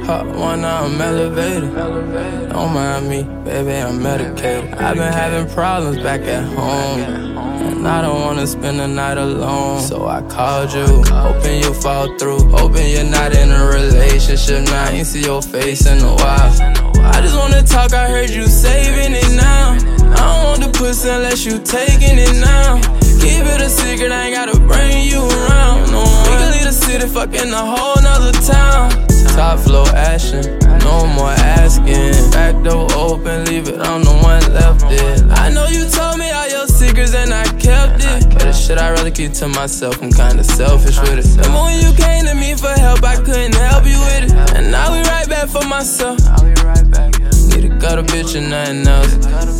Pop one, now I'm elevated. Don't mind me, baby, I'm medicated. I've been having problems back at home, and I don't wanna spend the night alone. So I called you, hoping you fall through, hoping you're not in a relationship now. I ain't see your face in a while. I just wanna talk, I heard you saving it now. I don't want the pussy unless you taking it now. Keep it a secret, I ain't gotta bring you around. No, we can leave the city, fucking a whole nother town. Top floor action, no more asking. Back door open, leave it, I'm the one left it. I know you told me all your secrets and I kept it, but the shit I'd rather keep to myself, I'm kinda selfish with it. Remember when you came to me for help, I couldn't help you with it. And now we right back for myself. Need a gutter bitch and nothing else.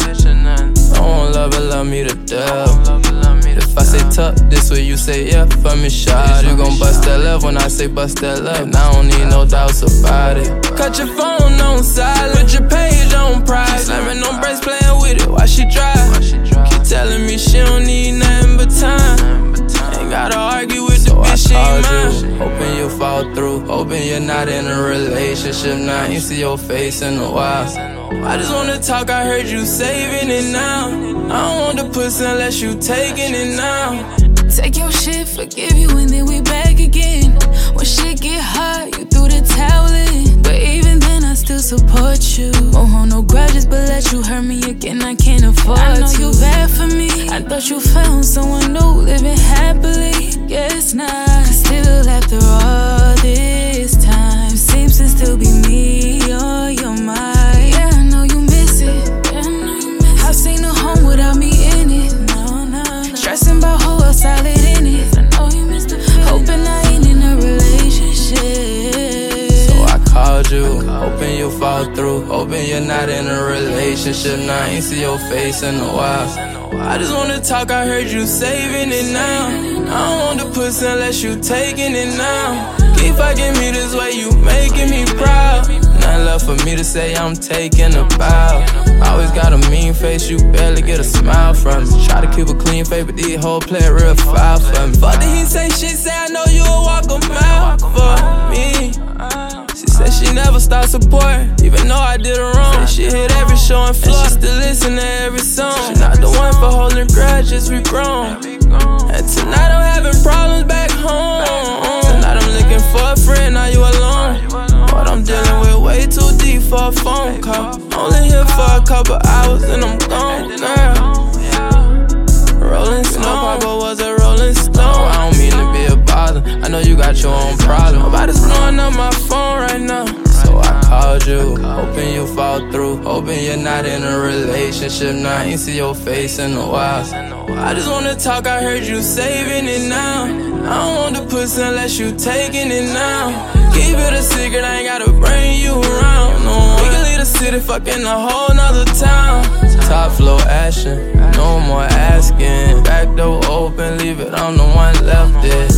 I won't love her, love me to death. If I say tuck, this way you say yeah for me, shot. You gon' bust that love when I say bust that love, and I don't need no doubts about it. Cut your phone on silent, put your page on private. Slamming on brakes, playing with it while she drive. Keep telling me she don't need nothing but time. Ain't gotta argue with the bitch, she ain't mine. Hoping you fall through, hoping you're not in a relationship now. I ain't see your face in a while. I just wanna talk, I heard you saving it now. I don't want the pussy unless you taking it now. Take your shit, forgive you, and then we back again. When shit get hard, you threw the towel in, but even then I still support you. Won't hold no grudges, but let you hurt me again, I can't afford to. I know you bad for me, I thought you found someone new, living happily. Guess not, cause still after all this time, seems to still be me on your mind. Yeah, I know you miss it, I've seen a home without me in it. Stressing about who else solid in it. I know you missed the feeling. Hoping I ain't in a relationship. So I called you, hoping you fall through, hoping you're not in a relationship now. I ain't see your face in a while. I just wanna talk, I heard you saving it now. I don't want the pussy unless you taking it now. Keep fucking me this way, you making me proud. Nothing left for me to say, I'm taking a bow. Always got a mean face, you barely get a smile from me. Try to keep a clean face, but these hoes play it real foul for me. Fuck did he say shit, say I know you'll walk a mile for me. She said she never stopped supporting, even though I did her wrong. Said she hit every show and floor, and she still listen to every song. She not the one for holding grudges, we grown. And tonight I'm having problems back home. Tonight I'm looking for a friend, now you alone. What I'm dealing with way too deep for a phone call. Only here for a couple hours and I'm gone, girl. Rolling Stone, Papa was a Rolling Stone. I don't mean to be a bother, I know you got your own problem. Nobody's blowing up my phone right now. So I called you, hoping you fall through, hoping you're not in a relationship now. I ain't see your face in a while. I just wanna talk, I heard you saving it now. I don't want the pussy unless you taking it now. Keep it a secret, I ain't gotta bring you around. No, we can leave the city, fucking a whole nother town. Top floor action, no more asking. Back door open, leave it, I'm the one left it.